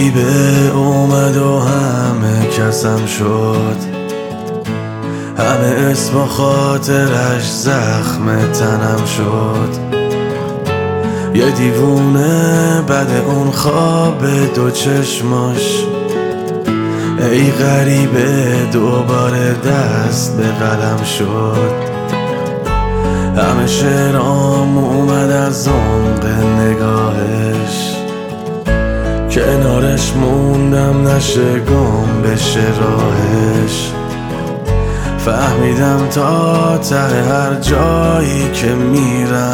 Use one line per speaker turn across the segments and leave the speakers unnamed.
غریبه اومد و همه کسم شد، همه اسم و خاطرش زخم تنم شد. یه دیوونه بعد اون خواب دو چشماش، ای غریبه دوباره دست به قلم شد. همه شعرام اومد از عمق نگاهش، کنارش موندم نشه گم بشه راهش. فهمیدم تا ته هر جایی که میرم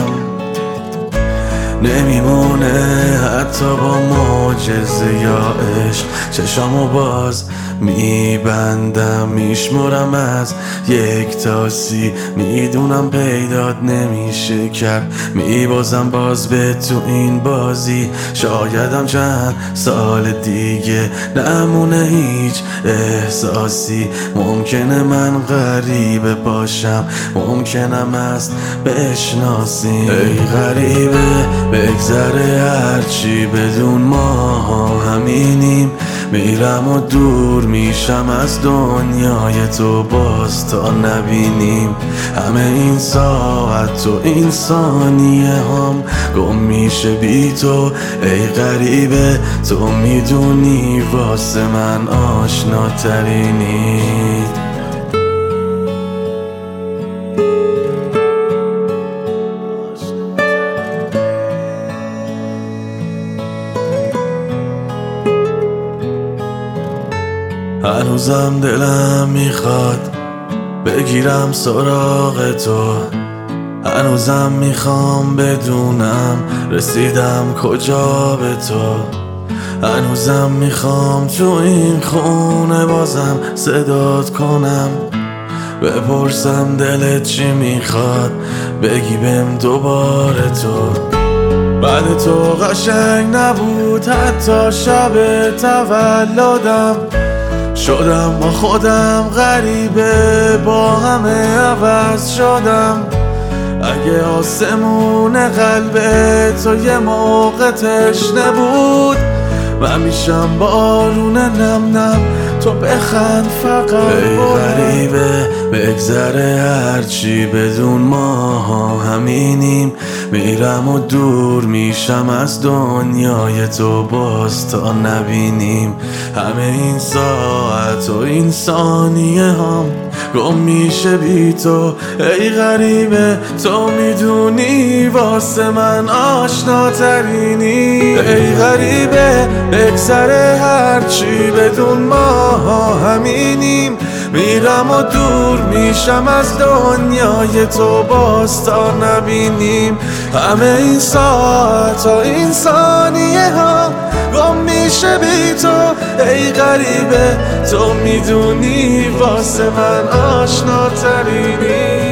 نمیمونه حتی با معجزه یا عشق. چشامو باز میبندم میشمرم از 1 تا 30، میدونم پیدات نمیشه کرد، میبازم باز به تو این بازی. شایدم چند سال دیگه نمونه هیچ احساسی، ممکنه من غریبه باشم، ممکنم است بشناسی. ای غریبه بگذره هرچی بدون ما همینیم، میرم و دور میشم از دنیای تو باز تا نبینیم. همه این ساعت و این ثانیه هم گم میشه بی تو. ای غریبه تو میدونی واسه من آشناترینی. هنوزم دلم میخواد بگیرم سراغ تو، هنوزم میخوام بدونم رسیدم کجا به تو. هنوزم میخوام تو این خونه بازم صدات کنم، بپرسم دلت چی میخواد، بگی بهم دوباره تو. بعد تو قشنگ نبود حتی شب تولدم، شدم با خودم غریبه با همه عوض شدم. اگه آسمون قلب تو یه موقع تشنه بود، من میشم بارون نم نم تو بخند فقط. ای غریبه بگذره هرچی بدون ما همینیم، میرم و دور میشم از دنیای تو باز تا نبینیم. همه این ساعت و این ثانیه هم گم میشه بی تو. ای غریبه تو میدونی واسه من آشناترینی. ای غریبه بگذره هرچی بدون ما همینیم، میرم و دور میشم از دنیای تو باز تا نبینیم. همه این ساعت و این ثانیه ها گم میشه بی تو. ای غریبه تو میدونی واسه من آشناترینی.